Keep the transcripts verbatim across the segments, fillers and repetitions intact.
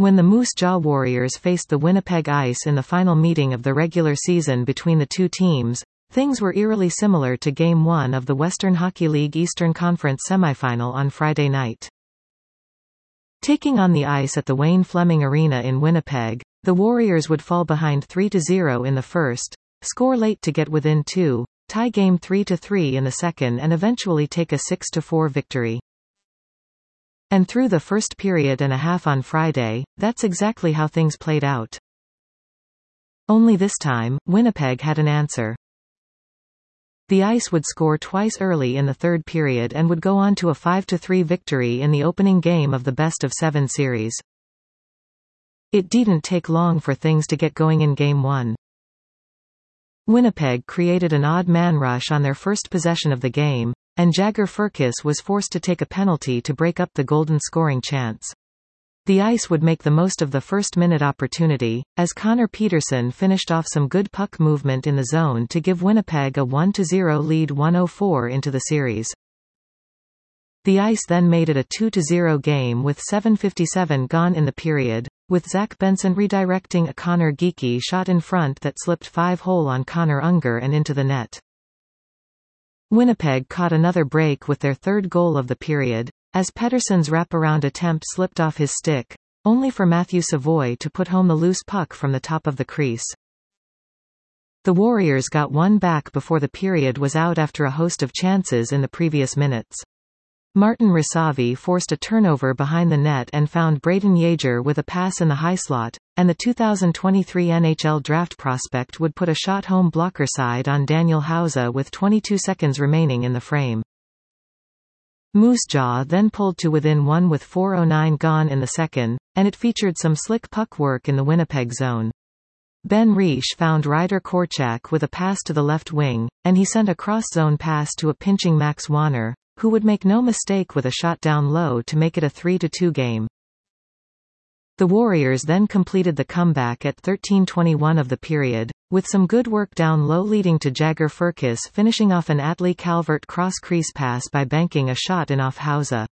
When the Moose Jaw Warriors faced the Winnipeg Ice in the final meeting of the regular season between the two teams, things were eerily similar to Game one of the Western Hockey League Eastern Conference semifinal on Friday night. Taking on the Ice at the Wayne Fleming Arena in Winnipeg, the Warriors would fall behind three to zero in the first, score late to get within two, tie game three to three in the second and eventually take a six to four victory. And through the first period and a half on Friday, that's exactly how things played out. Only this time, Winnipeg had an answer. The Ice would score twice early in the third period and would go on to a five to three victory in the opening game of the best-of-seven series. It didn't take long for things to get going in Game one. Winnipeg created an odd man rush on their first possession of the game, and Jagger Firkus was forced to take a penalty to break up the golden scoring chance. The Ice would make the most of the first-minute opportunity, as Connor Peterson finished off some good puck movement in the zone to give Winnipeg a one to zero lead one oh four into the series. The Ice then made it a two to zero game with seven fifty-seven gone in the period, with Zach Benson redirecting a Connor Geekie shot in front that slipped five-hole on Connor Unger and into the net. Winnipeg caught another break with their third goal of the period, as Pettersson's wraparound attempt slipped off his stick, only for Matthew Savoy to put home the loose puck from the top of the crease. The Warriors got one back before the period was out after a host of chances in the previous minutes. Martin Rysavy forced a turnover behind the net and found Braden Yager with a pass in the high slot, and the two thousand twenty-three N H L draft prospect would put a shot home blocker side on Daniel Hauser with twenty-two seconds remaining in the frame. Moose Jaw then pulled to within one with four oh nine gone in the second, and it featured some slick puck work in the Winnipeg zone. Ben Reich found Ryder Korchak with a pass to the left wing, and he sent a cross-zone pass to a pinching Max Wanner, who would make no mistake with a shot down low to make it a three to two game. The Warriors then completed the comeback at thirteen twenty-one of the period, with some good work down low leading to Jagger Firkus finishing off an Atlee Calvert cross-crease pass by banking a shot in off Hauser.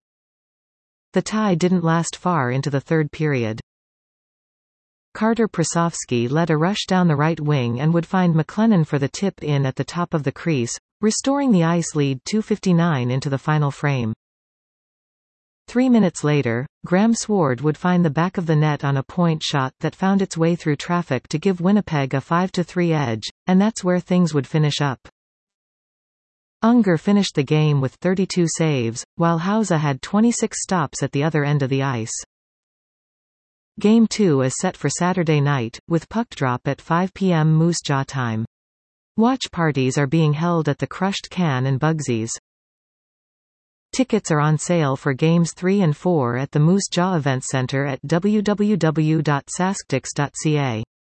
The tie didn't last far into the third period. Carter Prasovsky led a rush down the right wing and would find McLennan for the tip-in at the top of the crease, restoring the Ice lead two fifty-nine into the final frame. Three minutes later, Graham Sword would find the back of the net on a point shot that found its way through traffic to give Winnipeg a five to three edge, and that's where things would finish up. Unger finished the game with thirty-two saves, while Hauser had twenty-six stops at the other end of the ice. Game two is set for Saturday night, with puck drop at five p m Moose Jaw time. Watch parties are being held at the Crushed Can and Bugsy's. Tickets are on sale for Games three and four at the Moose Jaw Event Center at w w w dot sasktics dot c a.